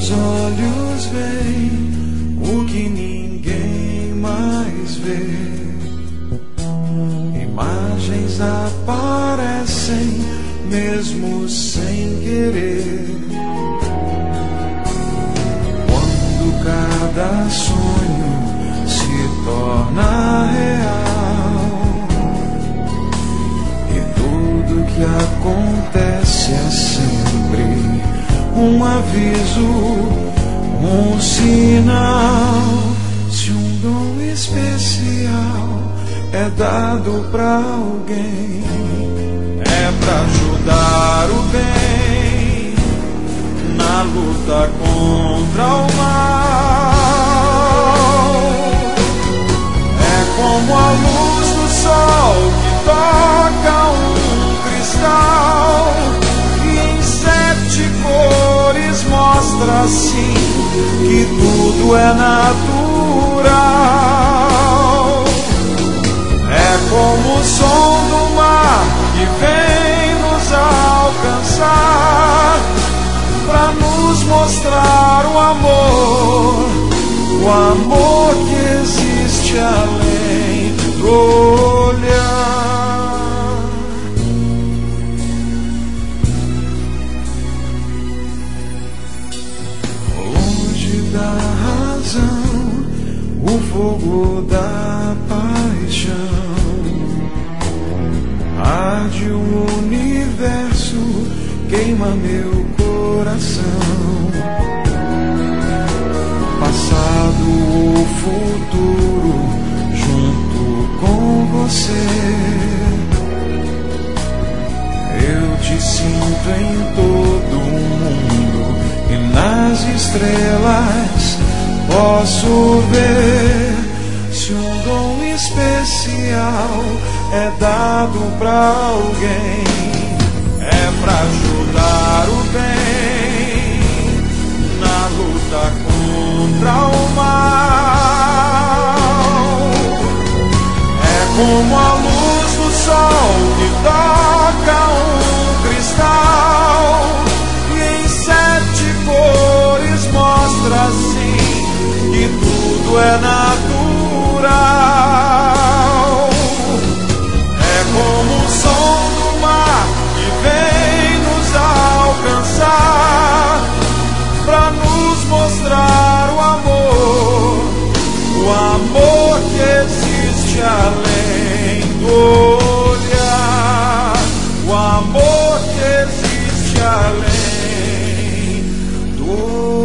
Meus olhos veem o que ninguém mais vê. Imagens aparecem mesmo sem querer. Quando cada sonho se torna real e tudo que acontece é sempre um aviso, um sinal. Se um dom especial é dado pra alguém, é pra ajudar o bem na luta contra o mal. É como a luz do sol que toca um cristal e em 7 cores mostra assim que tudo é natural. É como o som do mar que vem nos alcançar pra nos mostrar o amor que existe além do olhar. Longe da razão, o fogo da paixão arde o universo, queima meu coração. Passado ou futuro, junto com você, eu te sinto em todo o mundo e nas estrelas posso ver. Se um dom especial é dado pra alguém, é pra ajudar o bem na luta contra o mal. É como a luz do sol que toca um cristal e em 7 cores mostra assim que tudo é natural. É como o som do mar que vem nos alcançar pra nos mostrar o amor que existe além do olhar, o amor que existe além do olhar.